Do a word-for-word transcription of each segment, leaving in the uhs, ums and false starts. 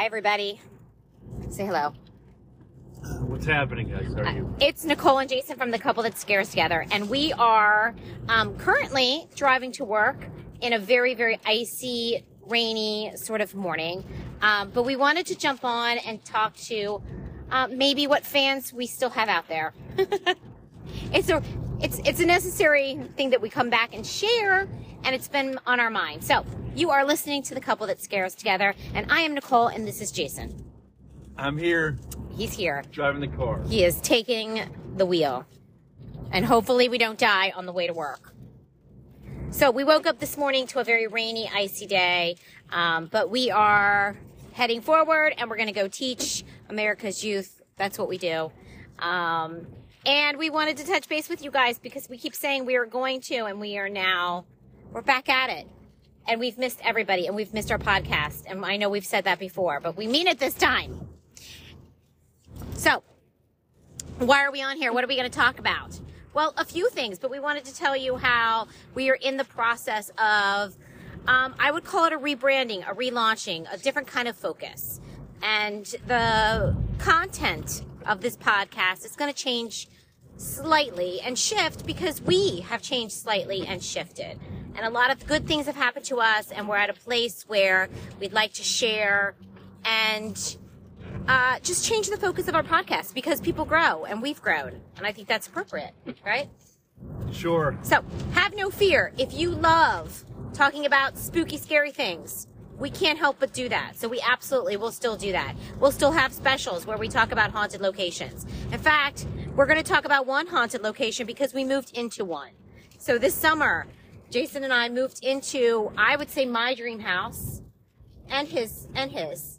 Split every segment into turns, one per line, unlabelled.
Hi, everybody. Say hello.
What's happening, guys? How are you?
Uh, it's Nicole and Jason from The Couple That Scares Together, and we are um, currently driving to work in a very, very icy, rainy sort of morning. Um, but we wanted to jump on and talk to uh, maybe what fans we still have out there. it's a it's it's a necessary thing that we come back and share, and it's been on our mind. So you are listening to The Couple That Scares Together, and I am Nicole, and this is Jason.
I'm here.
He's here.
Driving the car.
He is taking the wheel. And hopefully we don't die on the way to work. So we woke up this morning to a very rainy, icy day. Um, but we are heading forward, and we're going to go teach America's youth. That's what we do. Um, and we wanted to touch base with you guys because we keep saying we are going to, and we are now, we're back at it. And we've missed everybody, and we've missed our podcast. And I know we've said that before, but we mean it this time. So, why are we on here? What are we going to talk about? Well, a few things, but we wanted to tell you how we are in the process of, um, I would call it a rebranding, a relaunching, a different kind of focus. And the content of this podcast is going to change slightly and shift because we have changed slightly and shifted. And a lot of good things have happened to us, and we're at a place where we'd like to share and Uh, just change the focus of our podcast because people grow and we've grown. And I think that's appropriate, right?
Sure.
So have no fear. If you love talking about spooky, scary things, we can't help but do that. So we absolutely will still do that. We'll still have specials where we talk about haunted locations. In fact, we're going to talk about one haunted location because we moved into one. So this summer, Jason and I moved into, I would say, my dream house and his, and his.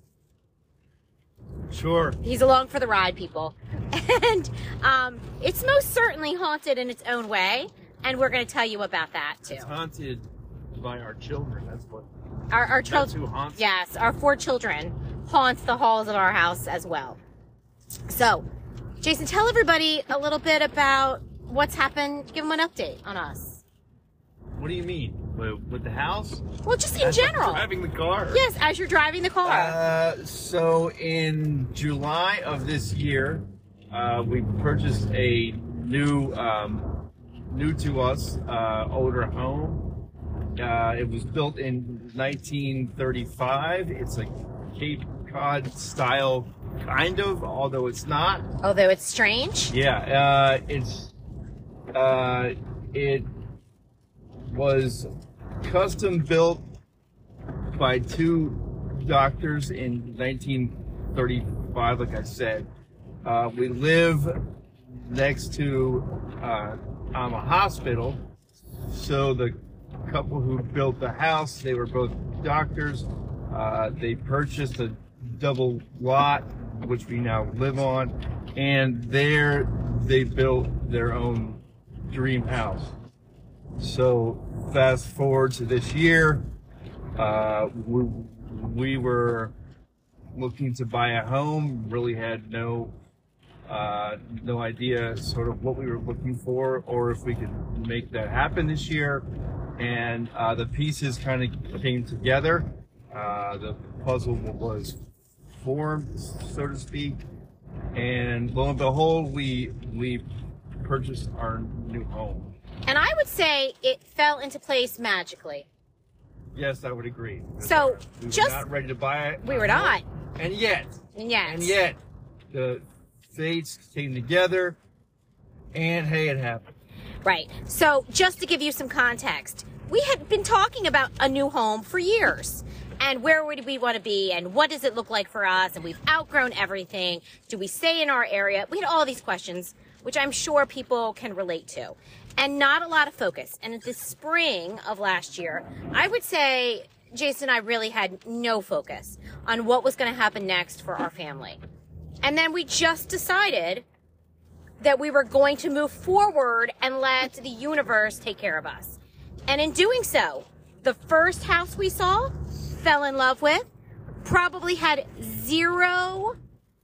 Sure.
He's along for the ride, people. And um, it's most certainly haunted in its own way, and we're going to tell you about that, too.
It's haunted by our children. That's what.
Our, our
That's
children.
who haunts.
Yes, our four children haunt the halls of our house as well. So, Jason, tell everybody a little bit about what's happened. Give them an update on us.
What do you mean? With, with the house?
Well, just in
As
general.
I'm driving the car.
Yes, as you're driving the car.
Uh, so in July of this year, uh, we purchased a new, um, new to us, uh, older home. Uh, it was built in nineteen thirty-five. It's a Cape Cod style, kind of, although it's not.
Although it's strange.
Yeah, uh, it's, uh, it was custom built by two doctors in nineteen thirty-five, like I said. Uh, we live next to uh, um, a hospital, so the couple who built the house, they were both doctors. Uh, they purchased a double lot, which we now live on, and there they built their own dream house. So fast forward to this year, uh, we, we were looking to buy a home, really had no uh, no idea sort of what we were looking for or if we could make that happen this year. And uh, the pieces kind of came together. Uh, the puzzle was formed, so to speak. And lo and behold, we, we purchased our new home.
And I would say it fell into place magically.
Yes, I would agree.
So,
we were
just
not ready to buy it.
We were not.
And yet,
And yet.
and yet, the fates came together, and hey, it happened.
Right. So, just to give you some context, we had been talking about a new home for years. And where would we want to be? And what does it look like for us? And we've outgrown everything. Do we stay in our area? We had all these questions, which I'm sure people can relate to. And not a lot of focus. And in the spring of last year, I would say Jason and I really had no focus on what was going to happen next for our family. And then we just decided that we were going to move forward and let the universe take care of us. And in doing so, the first house we saw, fell in love with, probably had zero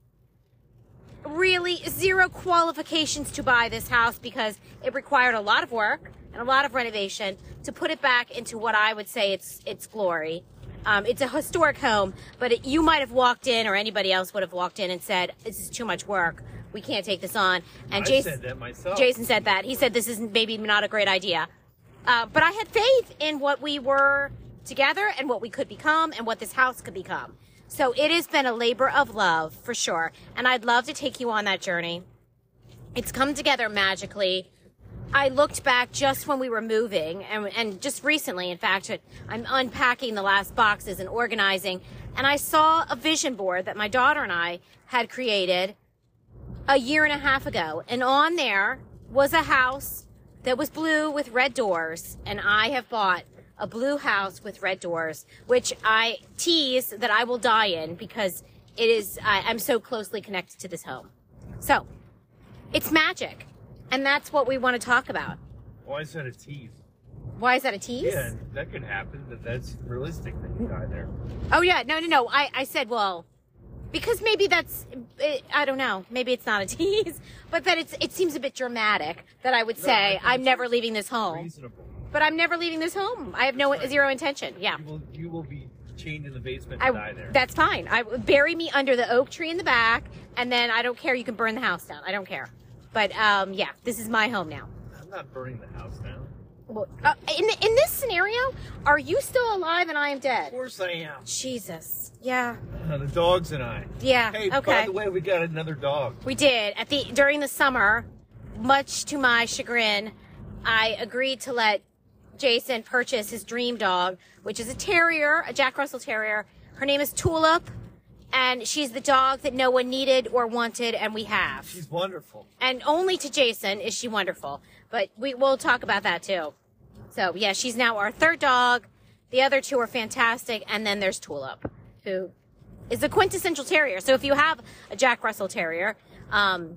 really zero qualifications to buy this house because it required a lot of work and a lot of renovation to put it back into what I would say its its glory. Um, it's a historic home, but it, you might have walked in, or anybody else would have walked in and said, "This is too much work. We can't take this on." And
I
Jason
said that myself.
Jason said that. He said this is maybe not a great idea. Uh, but I had faith in what we were together and what we could become and what this house could become. So it has been a labor of love for sure. And I'd love to take you on that journey. It's come together magically. I looked back just when we were moving and, and just recently, in fact, I'm unpacking the last boxes and organizing. And I saw a vision board that my daughter and I had created a year and a half ago. And on there was a house that was blue with red doors. And I have bought a blue house with red doors, which I tease that I will die in because it is, I, I'm so closely connected to this home. So it's magic. And that's what we want to talk about.
Why is that a tease?
Why is that a tease?
Yeah, that could happen. That that's realistic that you die there.
Oh yeah, no, no, no. I, I said, well, because maybe that's, it, I don't know. Maybe it's not a tease, but that it's, it seems a bit dramatic that I would
No,
say
I
I'm never leaving this home.
Reasonable.
But I'm never leaving this home. I have no
Right.
zero intention. Yeah.
You will, you will be chained in the basement
I,
and die there.
that's fine. I bury me under the oak tree in the back, and then I don't care. You can burn the house down. I don't care. But um, yeah, this is my home now.
I'm not burning the house down.
Well, uh, in in this scenario, are you still alive and I am
Of
dead?
course I am.
Jesus. Yeah.
Uh, the dogs and I.
Yeah.
Hey,
okay.
by the way, we got another dog.
We did at the during the summer. Much to my chagrin, I agreed to let Jason purchase his dream dog, which is a terrier, a Jack Russell Terrier. Her name is Tulip, and she's the dog that no one needed or wanted, and we have.
She's wonderful.
And only to Jason is she wonderful. But we will talk about that too. So yeah, she's now our third dog. The other two are fantastic, and then there's Tulip, who is a quintessential terrier. So if you have a Jack Russell Terrier, um,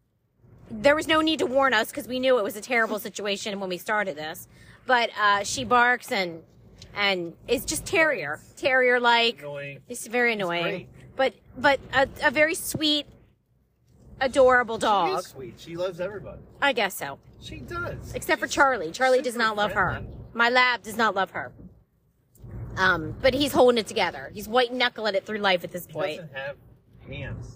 there was no need to warn us because we knew it was a terrible situation when we started this. But uh, she barks and and is just terrier, terrier like.
Annoying.
It's very
It's
annoying,
great.
but but a, a very sweet, adorable
She
dog.
is sweet. She loves everybody.
I guess so,
She does.
except for
She's
Charlie. Charlie does
super
not love her.
friendly.
My lab does not love her. Um, but he's holding it together. He's white knuckling it through life at this
He
point.
doesn't have hands.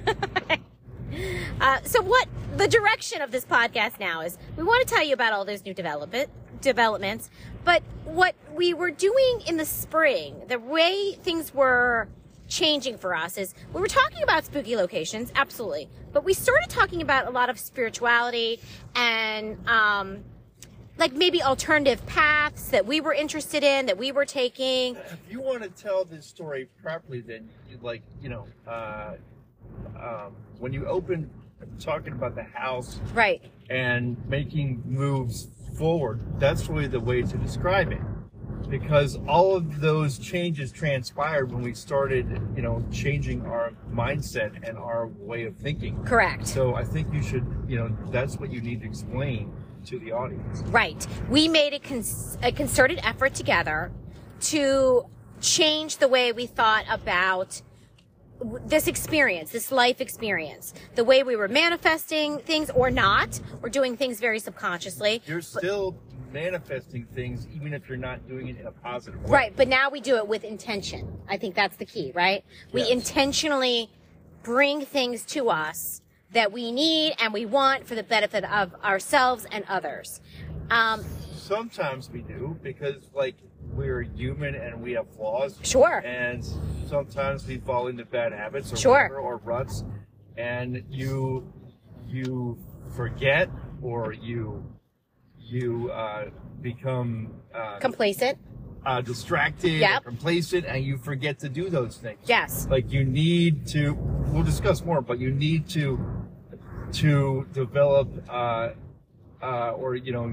Uh, so what the direction of this podcast now is, we want to tell you about all those new development developments, but what we were doing in the spring, the way things were changing for us is we were talking about spooky locations, absolutely, but we started talking about a lot of spirituality and um, like maybe alternative paths that we were interested in, that we were taking.
If you want to tell this story properly, then you like, you know, uh, um, when you open talking about the house
Right.
and making moves forward, that's really the way to describe it. Because all of those changes transpired when we started, you know, changing our mindset and our way of thinking.
Correct.
So I think you should, you know, that's what you need to explain to the audience.
Right. We made a, cons- a concerted effort together to change the way we thought about w- this experience, this life experience, the way we were manifesting things or not, or doing things very subconsciously.
You're still manifesting things even if you're not doing it in a positive way.
Right. But now we do it with intention. I think that's the key, right? We
Yes.
intentionally bring things to us that we need and we want for the benefit of ourselves and others. Um,
Sometimes we do because, like, we're human and we have flaws.
Sure.
And sometimes we fall into bad habits or
Sure.
whatever, or ruts, and you you forget or you you uh, become uh,
complacent.
uh, distracted,
Yep.
or complacent, and you forget to do those things.
Yes.
Like you need to. We'll discuss more, but you need to to develop uh, uh, or you know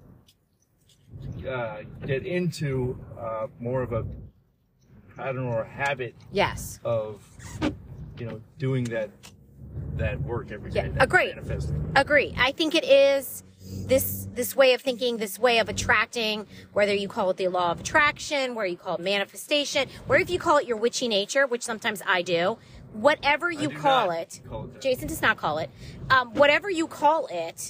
uh, get into uh, more of a I don't know a habit
Yes.
of you know doing that that work every day.
Yeah,
that
agree.
manifesting.
Agree. I think it is this this way of thinking, this way of attracting, whether you call it the law of attraction, where you call it manifestation, or if you call it your witchy nature, which sometimes I do, whatever you
do
call
not
it,
call it that.
Jason does not call it, um, whatever you call it,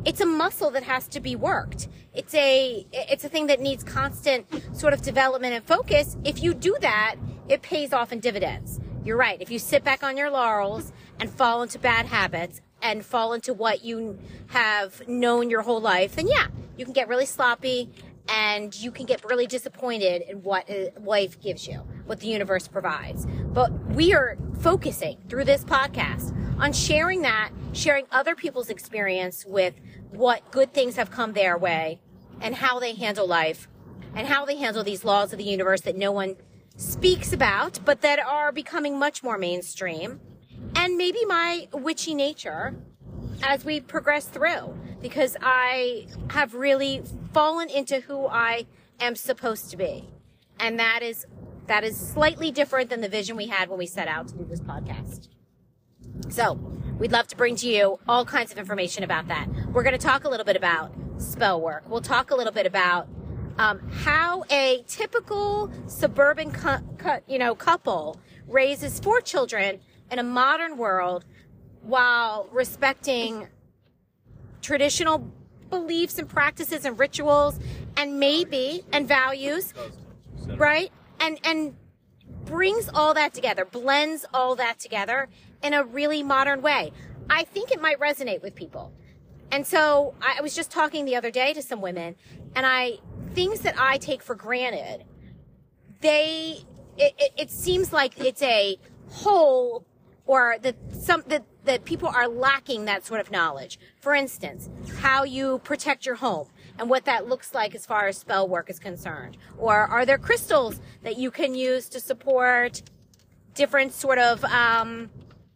it's a muscle that has to be worked. It's a, it's a thing that needs constant sort of development and focus. If you do that, it pays off in dividends. You're right. If you sit back on your laurels and fall into bad habits and fall into what you have known your whole life, then yeah, you can get really sloppy and you can get really disappointed in what life gives you, what the universe provides. But we are focusing through this podcast on sharing that, sharing other people's experience with what good things have come their way and how they handle life and how they handle these laws of the universe that no one speaks about, but that are becoming much more mainstream. And maybe my witchy nature as we progress through, because I have really fallen into who I am supposed to be. And that is, that is slightly different than the vision we had when we set out to do this podcast. So we'd love to bring to you all kinds of information about that. We're going to talk a little bit about spell work. We'll talk a little bit about um, how a typical suburban cu- cu- you know, couple raises four children in a modern world while respecting traditional beliefs and practices and rituals and maybe and values, right? And and brings all that together, blends all that together in a really modern way. I think it might resonate with people. And so I was just talking the other day to some women, and I things that I take for granted, they it, it, it seems like it's a hole, or that some that that people are lacking that sort of knowledge. For instance, how you protect your home and what that looks like as far as spell work is concerned. Or are there crystals that you can use to support different sort of um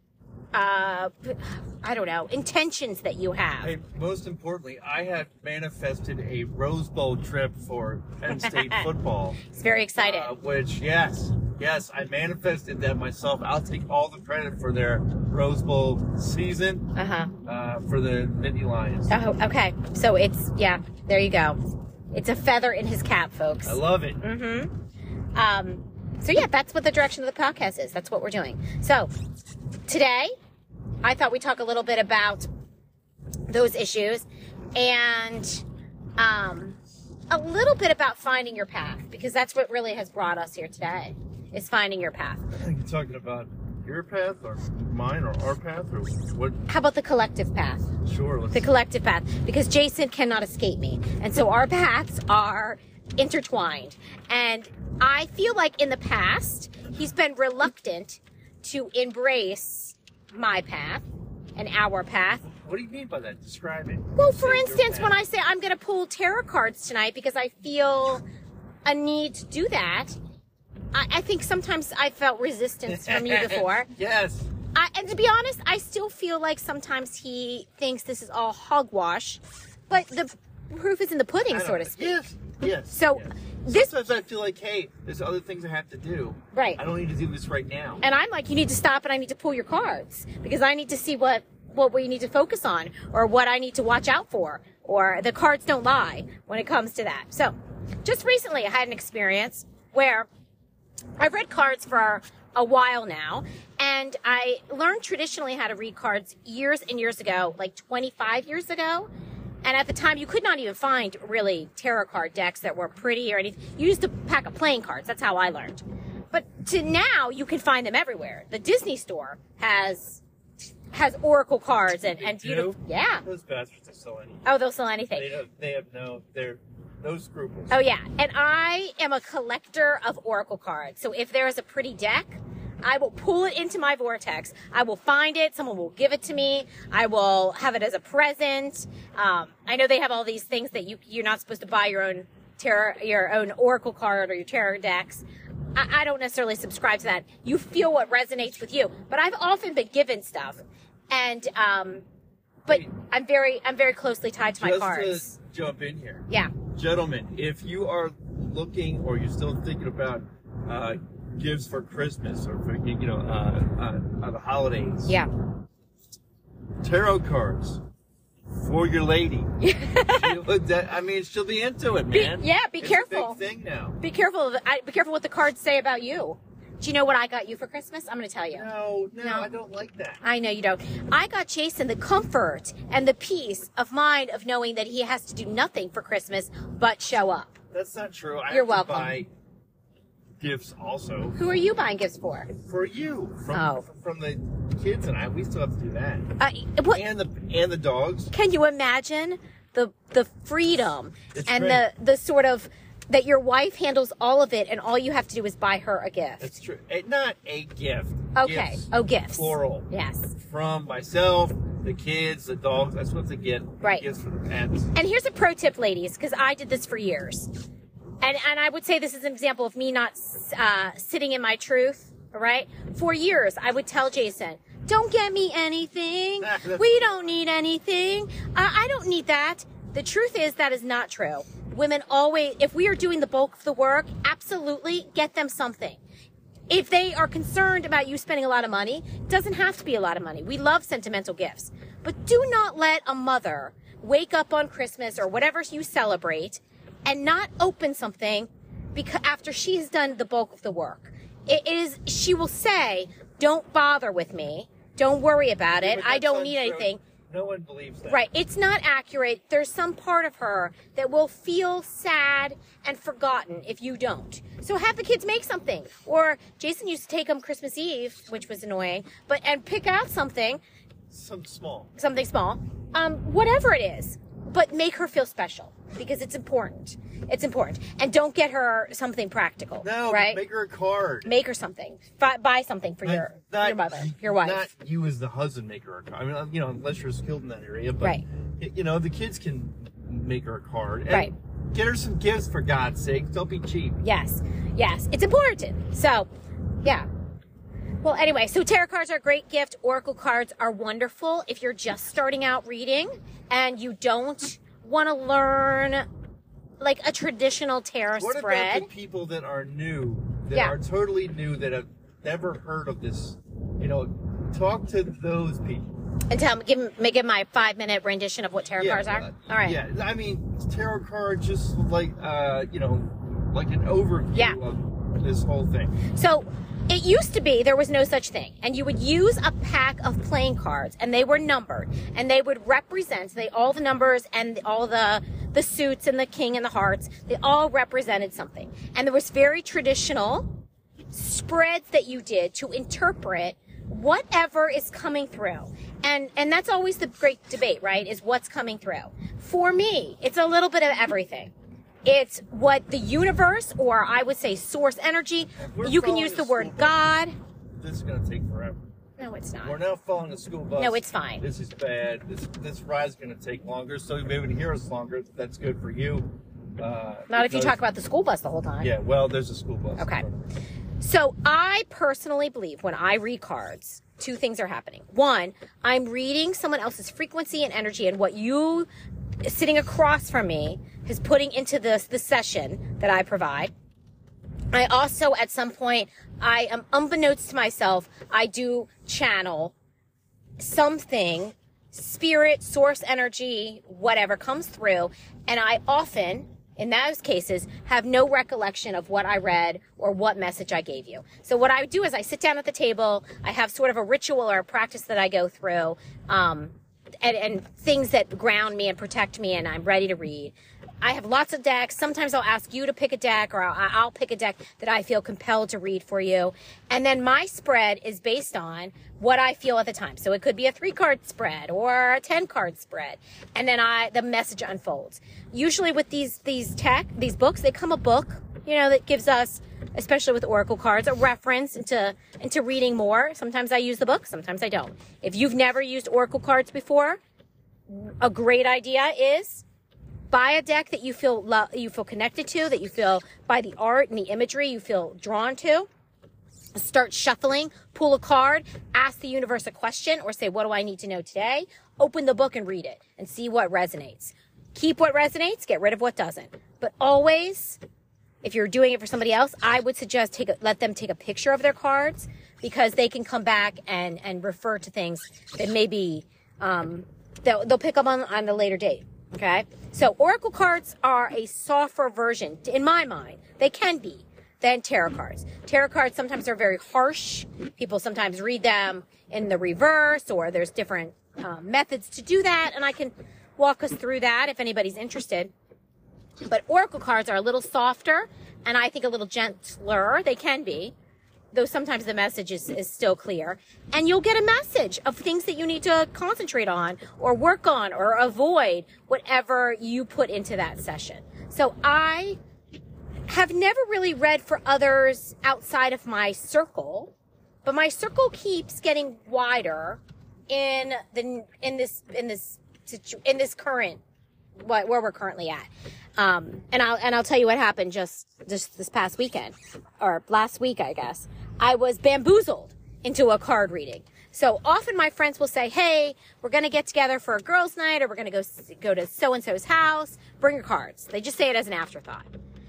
uh I don't know, intentions that you have?
Hey, most importantly, I have manifested a Rose Bowl trip for Penn State football.
He's very excited.
Uh, which, yes, yes, I manifested that myself. I'll take all the credit for their Rose Bowl season
Uh-huh.
uh, for the Nittany Lions.
Oh, okay. So it's, yeah, there you go. It's a feather in his cap, folks.
I love it.
Mm-hmm. Um, so yeah, that's what the direction of the podcast is. That's what we're doing. So today, I thought we'd talk a little bit about those issues and um, a little bit about finding your path, because that's what really has brought us here today, is finding your path.
I think you're talking about your path or mine or our path or what?
How about the collective path?
Sure. Let's...
The collective path, because Jason cannot escape me. And so our paths are intertwined. And I feel like in the past, he's been reluctant to embrace my path and our path.
What do you mean by that? Describe it.
Well, for instance, when I say I'm going to pull tarot cards tonight because I feel a need to do that, I, I think sometimes I felt resistance from you before.
Yes.
I, and to be honest, I still feel like sometimes he thinks this is all hogwash, but the proof is in the pudding, so to speak.
Yes. Yes.
So
yes.
this,
sometimes I feel like, hey, there's other things I have to do.
Right.
I don't need to do this right now.
And I'm like, you need to stop and I need to pull your cards because I need to see what, what we need to focus on or what I need to watch out for, or the cards don't lie when it comes to that. So just recently I had an experience where I've read cards for a while now, and I learned traditionally how to read cards years and years ago, like twenty-five years ago. And at the time, you could not even find really tarot card decks that were pretty or anything. You used a pack of playing cards. That's how I learned. But to now, you can find them everywhere. The Disney store has has oracle cards and, and beautiful. Yeah.
Those bastards will sell anything.
Oh, they'll sell anything.
They have, they have no, they're no scruples.
Oh, yeah. And I am a collector of oracle cards. So if there is a pretty deck, I will pull it into my vortex. I will find it. Someone will give it to me. I will have it as a present. Um, I know they have all these things that you, you're not supposed to buy your own tarot, your own oracle card or your tarot decks. I, I don't necessarily subscribe to that. You feel what resonates with you. But I've often been given stuff. And, um, but I'm very, I'm very closely tied to my
Just
cards.
Just to jump in here.
Yeah.
Gentlemen, if you are looking or you're still thinking about, uh, gifts for Christmas or for, you know, uh, uh, uh, the holidays.
Yeah.
Tarot cards for your lady. She would, that, I mean, she'll be into it, man.
Be, yeah, be
it's
careful.
A big thing now.
Be careful. Of, I, be careful what the cards say about you. Do you know what I got you for Christmas? I'm going to tell you.
No, no,
No.
I don't like that.
I know you don't. I got Jason the comfort and the peace of mind of knowing that he has to do nothing for Christmas but show up.
That's not true. I
You're
have
welcome.
to buy gifts also.
Who are you buying gifts for?
For you. From,
Oh.
from the kids and I. We still have to do that.
Uh, what,
And the and the dogs.
can you imagine the the freedom
It's
and
great.
the the sort of that your wife handles all of it and all you have to do is buy her a gift?
That's true. Eh, Not a gift.
Okay.
Gifts.
Oh, gifts.
Plural.
Yes.
From myself, the kids, the dogs. That's what they get.
Right.
Gifts for the pets.
And here's a pro tip, ladies, because I did this for years. And and I would say this is an example of me not uh, sitting in my truth, all right? For years, I would tell Jason, don't get me anything. We don't need anything. Uh, I don't need that. The truth is that is not true. Women always, if we are doing the bulk of the work, absolutely get them something. If they are concerned about you spending a lot of money, it doesn't have to be a lot of money. We love sentimental gifts. But do not let a mother wake up on Christmas or whatever you celebrate and not open something because after she's done the bulk of the work. It is, she will say, don't bother with me. Don't worry about it.
But
I
that's
don't need
untrue.
anything.
No one believes that.
Right. It's not accurate. There's some part of her that will feel sad and forgotten if you don't. So have the kids make something. Or Jason used to take them Christmas Eve, which was annoying, but and pick out something,
Some small.
something small, um, whatever it is, but make her feel special because it's important. It's important. And don't get her something practical.
No,
right?
make her a card.
Make her something. Buy, buy something for
Not-
your
not-
your mother, your wife.
Not you as the husband make her a card. I mean, you know, unless you're skilled in that area. But,
Right.
y- you know, the kids can make her a card. And
Right.
Get her some gifts, for God's sake. Don't be cheap.
Yes, yes, it's important. So, yeah. Well, anyway, so tarot cards are a great gift. Oracle cards are wonderful if you're just starting out reading and you don't want to learn like a traditional tarot
What
spread.
about the people that are new, that
Yeah.
are totally new, that have never heard of this? You know, talk to those people.
And tell me, give, me- give my five minute rendition of what tarot cards are.
uh,
All right.
Yeah, I mean, tarot cards just like, uh, you know, like an overview
Yeah.
of this whole thing.
So it used to be there was no such thing. And you would use a pack of playing cards and they were numbered and they would represent they all the numbers and all the the suits and the king and the hearts. They all represented something. And there was very traditional spreads that you did to interpret whatever is coming through. And and that's always the great debate, right? Is what's coming through. For me, it's a little bit of everything. It's what the universe, or I would say source energy,
We're
you can
following
use
a
the word
school bus.
God.
This is going to take forever.
No, it's
We're
not.
now following a school bus.
No, it's fine.
This is bad. This this ride's going to take longer, so you'll be able to hear us longer. That's good for you. Uh,
Not if you
because-
talk about the school bus the whole time.
Yeah, well, there's a school bus.
Okay. So I personally believe when I read cards, two things are happening. One, I'm reading someone else's frequency and energy and what you sitting across from me is putting into this the session that I provide. I also, at some point, I am unbeknownst to myself, I do channel something, spirit, source energy, whatever comes through. And I often, in those cases, have no recollection of what I read or what message I gave you. So what I do is I sit down at the table, I have sort of a ritual or a practice that I go through, um, and, and things that ground me and protect me, and I'm ready to read. I have lots of decks. Sometimes I'll ask you to pick a deck, or I'll, I'll pick a deck that I feel compelled to read for you. And then my spread is based on what I feel at the time. So it could be a three card spread or a ten card spread. And then I, the message unfolds. Usually with these, these tech, these books, they come a book, you know, that gives us, especially with oracle cards, a reference into, into reading more. Sometimes I use the book, sometimes I don't. If you've never used oracle cards before, a great idea is buy a deck that you feel lo- you feel connected to, that you feel by the art and the imagery you feel drawn to. Start shuffling, pull a card, ask the universe a question, or say, what do I need to know today? Open the book and read it and see what resonates. Keep what resonates, get rid of what doesn't. But always, if you're doing it for somebody else, I would suggest take a, let them take a picture of their cards, because they can come back and, and refer to things that maybe um, they'll, they'll pick up on on a later date. Okay, so oracle cards are a softer version, in my mind. They can be than tarot cards. Tarot cards sometimes are very harsh. People sometimes read them in the reverse, or there's different uh, methods to do that, and I can walk us through that if anybody's interested. But oracle cards are a little softer, and I think a little gentler. They can be, though sometimes the message is, is still clear. And you'll get a message of things that you need to concentrate on or work on or avoid, whatever you put into that session. So I have never really read for others outside of my circle, but my circle keeps getting wider in the in this in this situ- in this current what where we're currently at. Um, and I'll and I'll tell you what happened just just this past weekend, or last week, I guess. I was bamboozled into a card reading. So often my friends will say, "Hey, we're gonna get together for a girls' night, or we're gonna go go to so and so's house. Bring your cards." They just say it as an afterthought.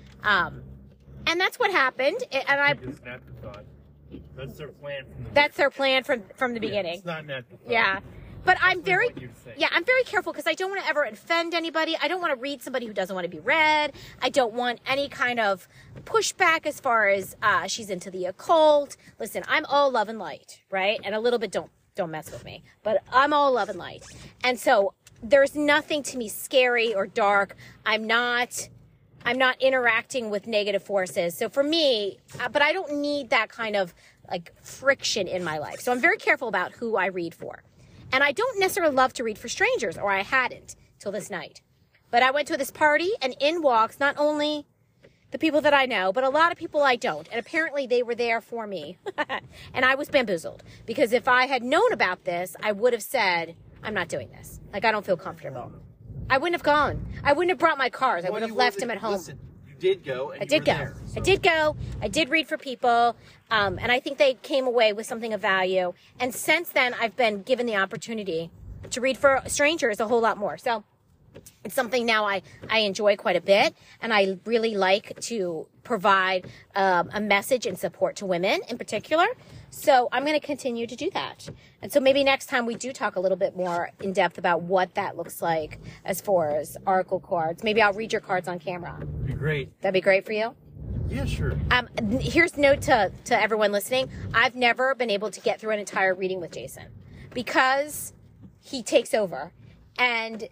Um, and that's what happened. And I,
It's an afterthought. That's their plan from the
that's their plan from, from the
Yeah,
beginning.
it's not an afterthought.
Yeah. But I'm very,
what you'd think.
yeah, I'm very careful because I don't want to ever offend anybody. I don't want to read somebody who doesn't want to be read. I don't want any kind of pushback as far as, uh, she's into the occult. Listen, I'm all love and light, right? And a little bit don't, don't mess with me, but I'm all love and light. And so there's nothing to me scary or dark. I'm not, I'm not interacting with negative forces. So for me, uh, but I don't need that kind of like friction in my life. So I'm very careful about who I read for. And I don't necessarily love to read for strangers, or I hadn't till this night. But I went to this party, and in walks not only the people that I know, but a lot of people I don't. And apparently they were there for me. And I was bamboozled. Because if I had known about this, I would have said, I'm not doing this. Like, I don't feel comfortable. I wouldn't have gone. I wouldn't have brought my cars. I
Well,
would have
you
left
wasn't-
him at home.
Listen, you did go. And
I
you
did
were
go.
there,
I
so-
did go. I did read for people. Um, and I think they came away with something of value. And since then, I've been given the opportunity to read for strangers a whole lot more. So it's something now I, I enjoy quite a bit. And I really like to provide um, a message and support to women in particular. So I'm going to continue to do that. And so maybe next time we do talk a little bit more in depth about what that looks like as far as oracle cards. Maybe I'll read your cards on camera.
It'd be great.
That'd be great for you.
Yeah, sure.
Um, here's a note to, to everyone listening. I've never been able to get through an entire reading with Jason because he takes over and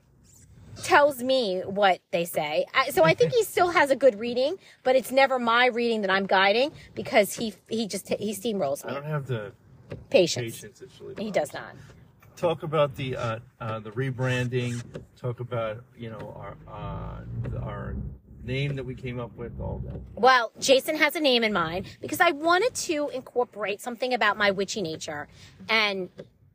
tells me what they say. I- So I think he still has a good reading, but it's never my reading that I'm guiding because he he just he steamrolls
I
me.
don't have the
Patience.
patience. It's really
He
fun.
does not.
Talk about the uh, uh, the rebranding. Talk about you know our uh, our name that we came up with. All that.
Well, Jason has a name in mind because I wanted to incorporate something about my witchy nature. And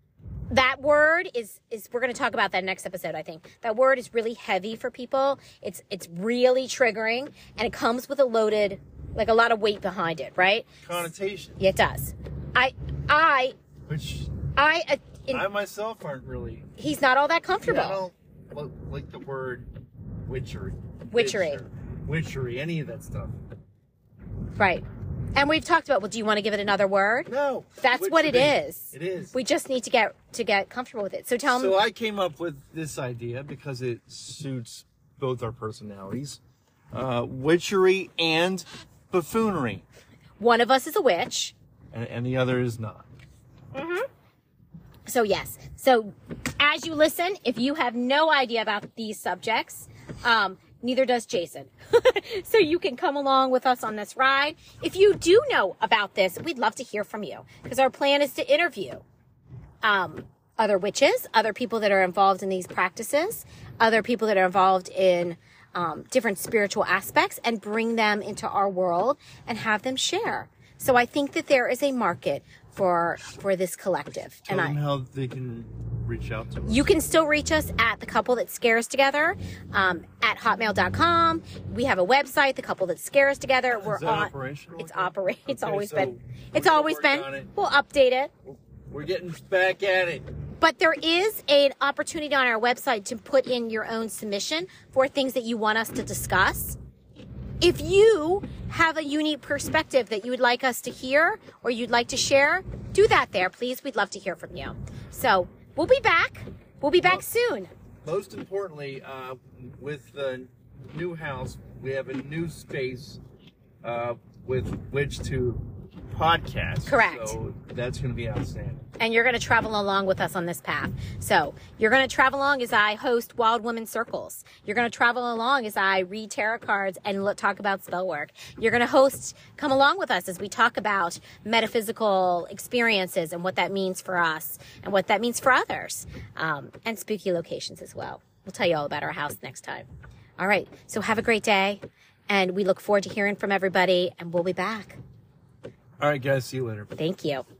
that word is, is we're going to talk about that next episode, I think. That word is really heavy for people. It's, it's really triggering, and it comes with a loaded, like a lot of weight behind it, right?
Connotation,
Yeah, it does. I, I,
which
I, uh, in,
I myself aren't really.
he's not all that comfortable.
Yeah, I don't lo- like the word witchery.
Witchery.
Witch or Witchery, any of that stuff.
Right. And we've talked about, well, do you want to give it another word?
No.
That's what it
witchery.
is.
It is.
We just need to get, to get comfortable with it. So tell me.
So I came up with this idea because it suits both our personalities. Uh, witchery and buffoonery.
One of us is a witch.
And, and the other is not.
So yes. So as you listen, if you have no idea about these subjects, um, neither does Jason. So you can come along with us on this ride. If you do know about this, we'd love to hear from you because our plan is to interview um, other witches, other people that are involved in these practices, other people that are involved in um, different spiritual aspects, and bring them into our world and have them share. So I think that there is a market for for this collective.
Tell
and
them
I,
how they can reach out to us.
you can still reach us at The Couple That Scares Together um, at hotmail dot com. We have a website, The Couple That Scares Together. We're
that
on.
operational
It's
okay?
operate. It's
Okay,
always
so
been.
we're
It's
gonna
always
work
been.
on it.
We'll update it.
We're getting back at it.
But there is an opportunity on our website to put in your own submission for things that you want us to discuss. If you have a unique perspective that you would like us to hear or you'd like to share, do that there, please. We'd love to hear from you. So we'll be back. We'll be back soon.
Most importantly, uh, with the new house, we have a new space. Uh,
with which to podcast.
Correct.
So that's going to be outstanding.
And you're going to travel along with us on this path. So you're going to travel along as I host Wild Women Circles. You're going to travel along as I read tarot cards and look, talk about spell work. You're going to host, come along with us as we talk about metaphysical experiences and what that means for us and what that means for others, um, and spooky locations as well. We'll tell you all about our house next time. All right. So have a great day. And we look forward to hearing from everybody, and we'll be back.
All right, guys. See you later.
Thank you.